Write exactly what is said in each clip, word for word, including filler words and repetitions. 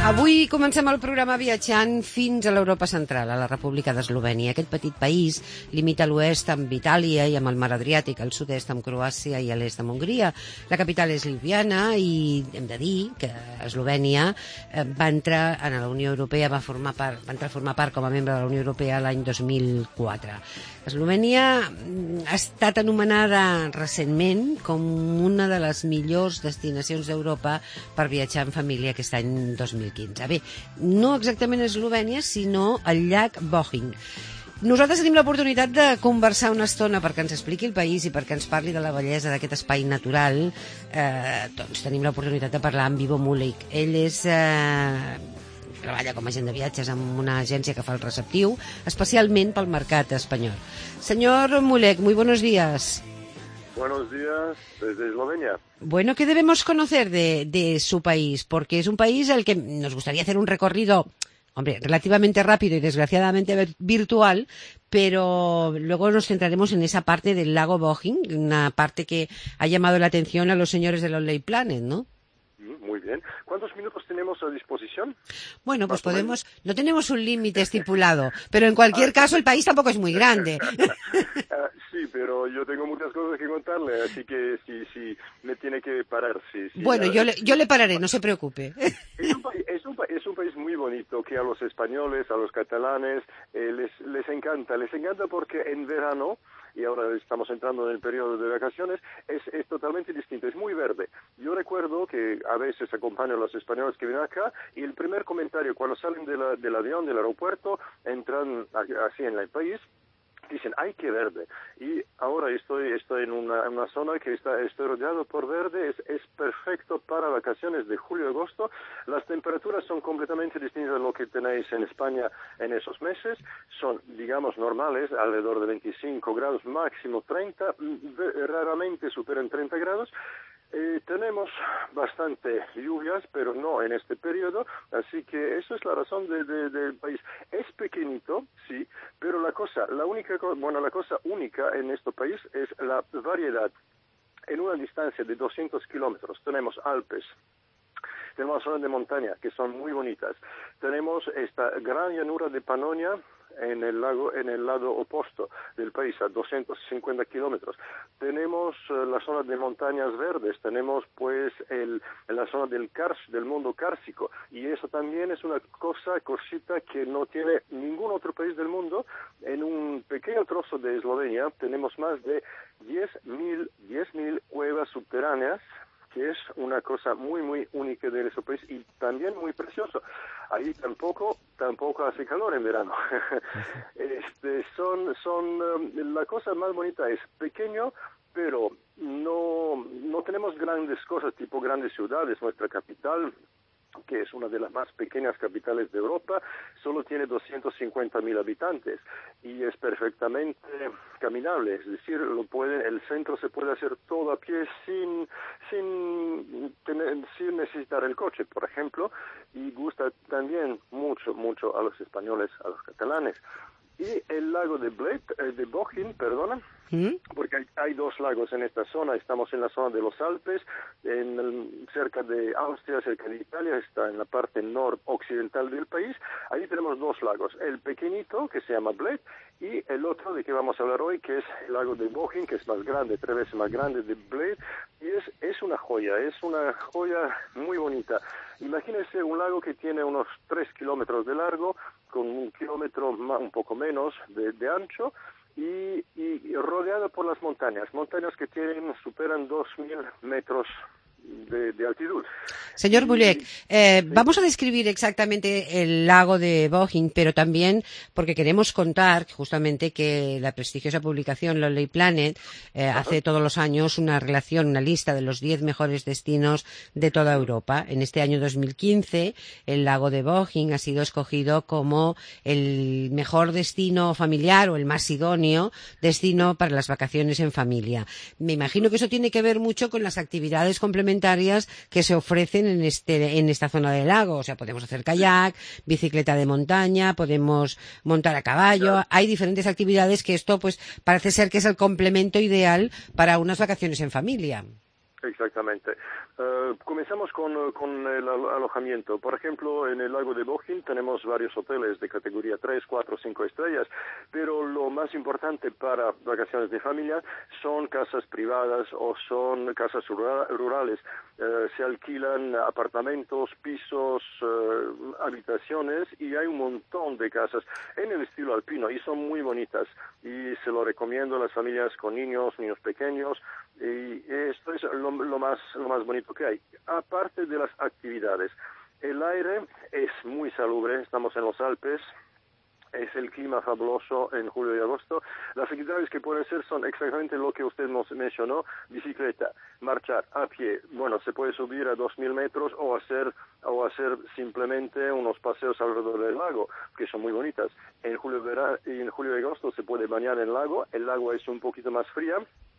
Avui comencem el programa viatjant fins a l'Europa central, a la República d'Eslovènia. Aquest petit país limita a l'oest amb Itàlia i amb el mar Adriàtic, al sud-est amb Croàcia i a l'est amb Hongria. La capital és Ljubljana i hem de dir que Eslovènia va entrar en la Unió Europea, va, formar part, va entrar a formar part com a membre de la Unió Europea l'any dos mil quatre. Eslovènia ha estat anomenada recentment com una de les millors destinacions d'Europa per viatjar en família aquest any dos mil quinze. Bé, no exactament a Eslovènia, sinó al llac Bohinj. Nosaltres tenim l'oportunitat de conversar una estona perquè ens expliqui el país i perquè ens parli de la bellesa d'aquest espai natural. Eh, doncs tenim l'oportunitat de parlar amb Ivo Mulek. Ell és... Eh, treballa com a agent de viatges en una agència que fa el receptiu, especialment pel mercat espanyol. Señor Mulek, muy buenos días. Buenos días desde Eslovenia. Bueno, ¿qué debemos conocer de, de su país? Porque es un país al que nos gustaría hacer un recorrido, hombre, relativamente rápido y desgraciadamente virtual, pero luego nos centraremos en esa parte del lago Bohinj, una parte que ha llamado la atención a los señores del Lonely Planet, ¿no? Muy bien. ¿Cuántos minutos tenemos a disposición? Bueno, pues podemos, no tenemos un límite estipulado, pero en cualquier caso el país tampoco es muy grande. Sí, pero yo tengo muchas cosas que contarle, así que sí, sí, me tiene que parar, sí. sí bueno, ya, yo le, yo le pararé, no se preocupe. Es un, país, es, un, es un país muy bonito que a los españoles, a los catalanes, eh, les, les encanta. Les encanta porque en verano, y ahora estamos entrando en el periodo de vacaciones, es, es totalmente distinto, es muy verde. Yo recuerdo que a veces acompaño a los españoles que vienen acá y el primer comentario cuando salen de la, del avión, del aeropuerto, entran así en el país, dicen, ¡ay, qué verde! Y ahora estoy estoy en una, en una zona que está estoy rodeado por verde, es, es perfecto para vacaciones de julio y agosto. Las temperaturas son completamente distintas a lo que tenéis en España en esos meses. Son, digamos, normales, alrededor de veinticinco grados, máximo treinta, raramente superan treinta grados. Eh, tenemos bastante lluvias, pero no en este periodo, así que eso es la razón de, de, del país. Es pequeñito, sí, pero la cosa, la única, bueno, la cosa única en este país es la variedad. En una distancia de doscientos kilómetros tenemos Alpes, tenemos zonas de montaña que son muy bonitas, tenemos esta gran llanura de Panonia en el lago, en el lado opuesto del país, a doscientos cincuenta kilómetros. Tenemos uh, la zona de montañas verdes, tenemos pues el, la zona del Kars, del mundo cársico, y eso también es una cosa, cosita que no tiene ningún otro país del mundo. En un pequeño trozo de Eslovenia tenemos más de diez mil cuevas subterráneas, que es una cosa muy, muy única de ese país y también muy precioso. Ahí tampoco tampoco hace calor en verano. este, son, son, um, la cosa más bonita es pequeño, pero no, no tenemos grandes cosas, tipo grandes ciudades. Nuestra capital, que es una de las más pequeñas capitales de Europa, solo tiene doscientos cincuenta mil habitantes y es perfectamente caminable, es decir, lo puede, el centro se puede hacer todo a pie sin, sin, tener, sin necesitar el coche, por ejemplo, y gusta también mucho, mucho a los españoles, a los catalanes. Y el lago de Bled, eh, de Bohinj, perdona, ¿Mm? porque hay, hay dos lagos en esta zona. Estamos en la zona de los Alpes, en el, cerca de Austria, cerca de Italia, está en la parte noroccidental del país. Ahí tenemos dos lagos, el pequeñito, que se llama Bled, y el otro de que vamos a hablar hoy, que es el lago de Bohinj, que es más grande, tres veces más grande de Bled, y es, es una joya, es una joya muy bonita. Imagínense un lago que tiene unos tres kilómetros de largo, con un kilómetro más, un poco menos de, de ancho, y, y, y rodeado por las montañas, montañas que tienen, superan dos mil metros de, de altitud. Señor Mulek, eh, sí. Vamos a describir exactamente el lago de Bohinj, pero también porque queremos contar justamente que la prestigiosa publicación Lonely Planet eh, hace todos los años una relación, una lista de los diez mejores destinos de toda Europa. En este año dos mil quince, el lago de Bohinj ha sido escogido como el mejor destino familiar o el más idóneo destino para las vacaciones en familia. Me imagino que eso tiene que ver mucho con las actividades complementarias que se ofrecen en este en esta zona del lago. O sea, podemos hacer kayak, bicicleta de montaña, podemos montar a caballo. Claro. Hay diferentes actividades que esto, pues, parece ser que es el complemento ideal para unas vacaciones en familia. Exactamente. Uh, comenzamos con, con el alojamiento. Por ejemplo, en el lago de Bohin tenemos varios hoteles de categoría tres, cuatro, cinco estrellas, pero lo más importante para vacaciones de familia son casas privadas o son casas rura- rurales. Uh, se alquilan apartamentos, pisos, uh, habitaciones y hay un montón de casas en el estilo alpino y son muy bonitas y se lo recomiendo a las familias con niños, niños pequeños. Y esto es lo, lo más lo más bonito que hay. Aparte de las actividades, el aire es muy salubre, estamos en los Alpes, es el clima fabuloso en julio y agosto. Las actividades que pueden ser son exactamente lo que usted nos mencionó: bicicleta, marchar a pie, bueno, se puede subir a dos mil metros o hacer o hacer simplemente unos paseos alrededor del lago, que son muy bonitas. En julio, vera- y en julio y agosto se puede bañar en el lago, el lago es un poquito más fría.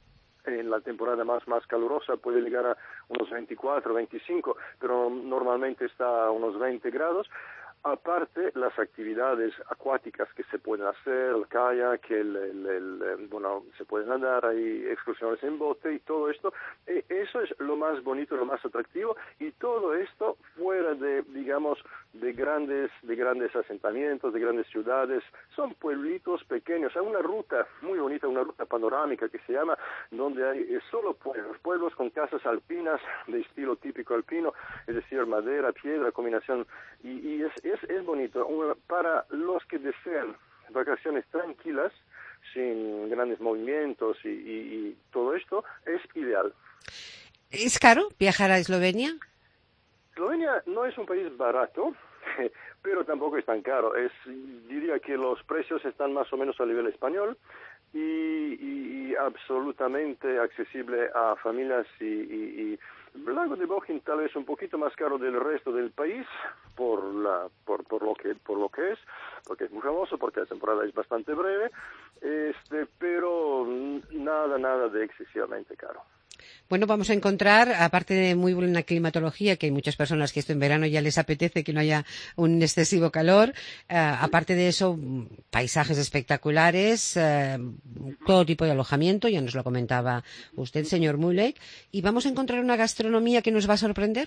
En la temporada más, más calurosa puede llegar a unos veinticuatro, veinticinco, pero normalmente está a unos veinte grados. Aparte, las actividades acuáticas que se pueden hacer, el kayak, el, el, el, bueno, se puede nadar, hay excursiones en bote y todo esto. Eh, eso es lo más bonito, lo más atractivo, y todo esto fuera de, digamos, de grandes, de grandes asentamientos, de grandes ciudades. Son pueblitos pequeños. Hay una ruta muy bonita, una ruta panorámica que se llama, donde hay eh, solo pueblos, pueblos con casas alpinas de estilo típico alpino, es decir, madera, piedra, combinación, y, y es Es, es bonito. Para los que desean vacaciones tranquilas, sin grandes movimientos y, y, y todo esto, es ideal. ¿Es caro viajar a Eslovenia? Eslovenia no es un país barato, pero tampoco es tan caro. Es, diría que los precios están más o menos a nivel español y, y, y absolutamente accesible a familias y, y, y el lago de Bohin tal vez un poquito más caro del resto del país por la por, por lo que por lo que es, porque es muy famoso, porque la temporada es bastante breve, este pero nada nada de excesivamente caro. Bueno, vamos a encontrar, aparte de muy buena climatología, que hay muchas personas que esto en verano ya les apetece, que no haya un excesivo calor, eh, aparte de eso, paisajes espectaculares, eh, todo tipo de alojamiento, ya nos lo comentaba usted, señor Mulek, y vamos a encontrar una gastronomía que nos va a sorprender.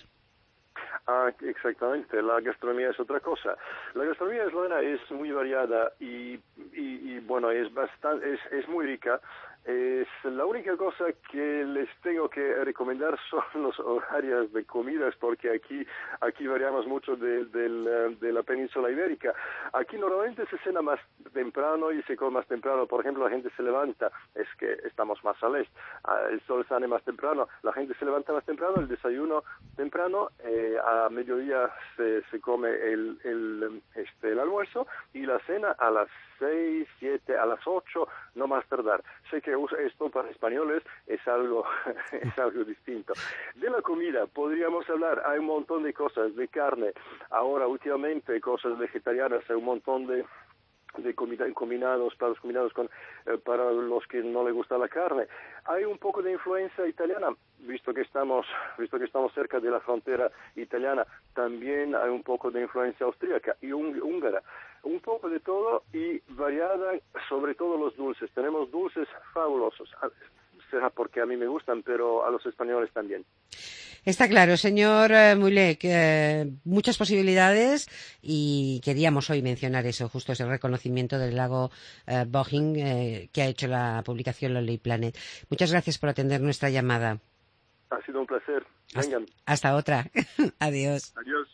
Ah, exactamente, la gastronomía es otra cosa. La gastronomía eslovena es muy variada y, y, y bueno, es bastante, es, es muy rica. Es la única cosa que les tengo que recomendar son los horarios de comidas, porque aquí aquí variamos mucho de, de, de la península ibérica. Aquí normalmente se cena más temprano y se come más temprano. Por ejemplo, la gente se levanta, es que estamos más al este, el sol sale más temprano, la gente se levanta más temprano, el desayuno temprano, eh, a mediodía se, se come el, el, este, el almuerzo, y la cena a las seis, siete, a las ocho, no más tardar. Sé que esto para españoles es algo es algo distinto. De la comida podríamos hablar, hay un montón de cosas, de carne, ahora últimamente cosas vegetarianas, hay un montón de de comida, combinados, platos combinados con, eh, para los que no les gusta la carne. Hay un poco de influencia italiana, visto que estamos, visto que estamos cerca de la frontera italiana, también hay un poco de influencia austríaca y húngara. Un poco de todo y variada, sobre todo los dulces. Tenemos dulces fabulosos. Será porque a mí me gustan, pero a los españoles también. Está claro, señor eh, Mulek, eh, muchas posibilidades, y queríamos hoy mencionar eso, justo ese reconocimiento del lago eh, Bohin eh, que ha hecho la publicación Lonely Planet. Muchas gracias por atender nuestra llamada. Ha sido un placer. Vengan. Hasta, hasta otra. Adiós. Adiós.